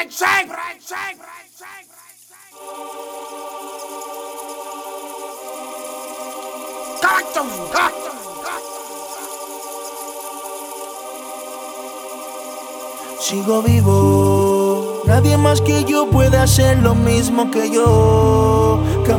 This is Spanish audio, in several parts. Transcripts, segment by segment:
Sigo vivo, nadie más que yo puede hacer lo mismo que yo.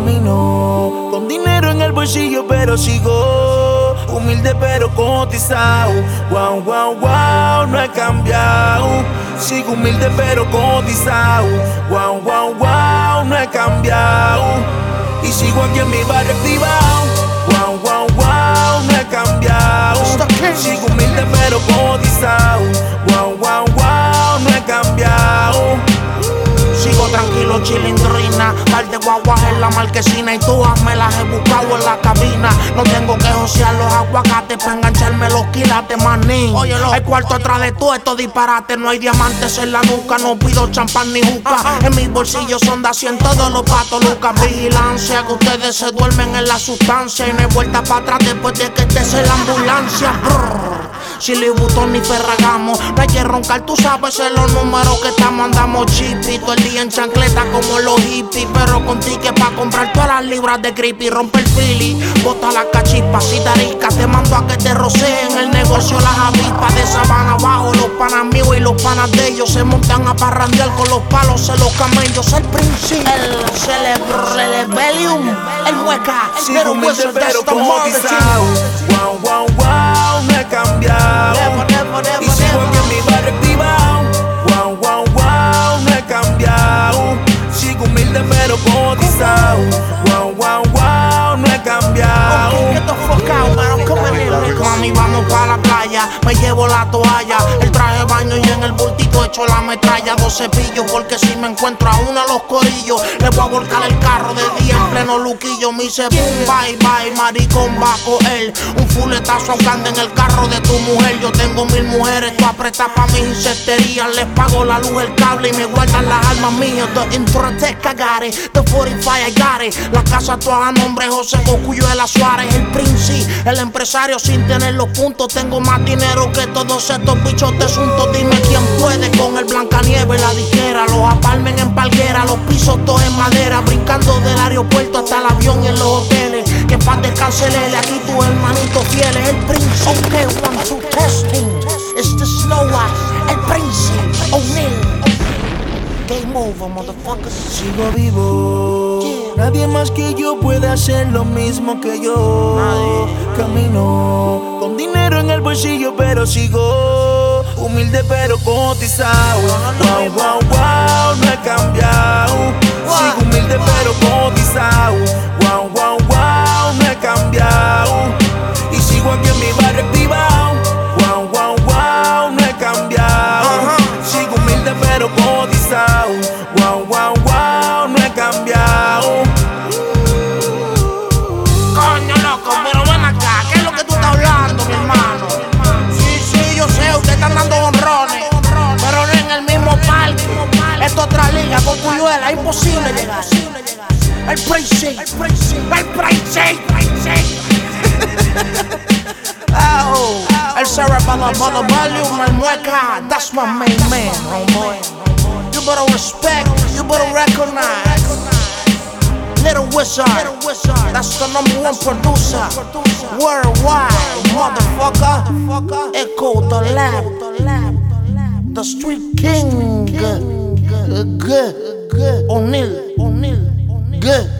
Camino con dinero en el bolsillo, pero sigo humilde pero cotizado. Wow, wow, wow, no he cambiado. Sigo humilde pero cotizado. Wow, wow, wow, no he cambiado. Y sigo aquí en mi barrio privado. Wow, wow, wow, no he cambiado. Sigo humilde pero cotizado. Wow, wow, wow, no he cambiado. Sigo tranquilo, chilindrina. Par de guaguas en la marquesina y todas me las he buscado en la cabina. No tengo que josear los aguacates para engancharme los quilates, manín. Óyelo, hay cuarto atrás de todo esto disparate. No hay diamantes en la nuca, no pido champán ni juca. En mis bolsillos son de asiento todos los patos lucas. Vigilancia, que ustedes se duermen en la sustancia. Y no hay vuelta para atrás después de que estés en la ambulancia. Si Louis Vuitton ni Ferragamo, no hay que roncar, tú sabes en los números que estamos. Andamos chippy, todo el día en chancleta como los hippies. Pero con tickets pa' comprar todas las libras de creepy. Rompe el fili, bota las cachispas y taricas. Te mando a que te roceen el negocio las avispas. De Sabana abajo, los panas míos y los panas de ellos se montan a parrandear con los palos en los camellos. El príncipe, el Celebelium, el Mueca, el Sigo humilde pero cotizado. Wow, wow, wow, no he cambiado. Y sigo aquí en mi barrio privado. Wow, wow, wow, no he cambiado. Sigo humilde pero cotizado. Wow, wow, wow, no he cambiado. Get the fuck out, man, come here. Mami, vamos pa' la playa, me llevo la toalla, el traje de baño y en el bultito echo la metralla. 2 cepillos porque si me encuentro a uno a los corillos le voy a volcar el carro de día en pleno luquillo. Me dice boom, bye, bye, maricón va a coger un fuletazo grande en el carro de tu mujer. Yo tengo 1000 mujeres, tú apretas pa' mis insecterías. Les pago la luz, el cable y me guardan las armas mías. The Introtech, I got it, the 45, I got it. La casa toda a nombre José Cocuyo de la Suárez. El Princi, el empresario sin tener los puntos. Tengo más dinero que todos estos bichos de asuntos. Dime quién puede con el Blancanieves, la disquera. Los aparmen en palguera, los pisos todos en madera. Brincando del aeropuerto hasta el avión y en los hoteles. Que pa' descancelele, aquí tu hermanito fiel es el Princi. Ok, 1, 2, testing. It's the Snow White, el Princi, O'Neal. Game over, motherfuckers. Sigo vivo, nadie más que yo puede hacer lo mismo que yo. Camino con dinero en el bolsillo, pero sigo humilde pero cotizado. Wow, wow, wow, no he cambiado. Sigo humilde pero cotizado. Wow, wow, wow, no he cambiado. Y sigo aquí en mi barrio privado. Wow, wow, wow, no he cambiado. Sigo humilde pero cotizado. Wow, wow, wow, no he cambiado. Coño, loco, pero ven acá, ¿qué es lo que tú estás hablando, mi hermano? Sí, yo sé, ustedes están dando honrones, pero no en el mismo parque. Esto es otra liga, con Cuyuela, es imposible llegar. El Princi, el Celebelium, el Mueca, that's my main man, homeboy. You better respect, you better recognize. Little Wizard, that's the #1 producer worldwide, motherfucker. Echo the lab, the street king. O'Neal, good.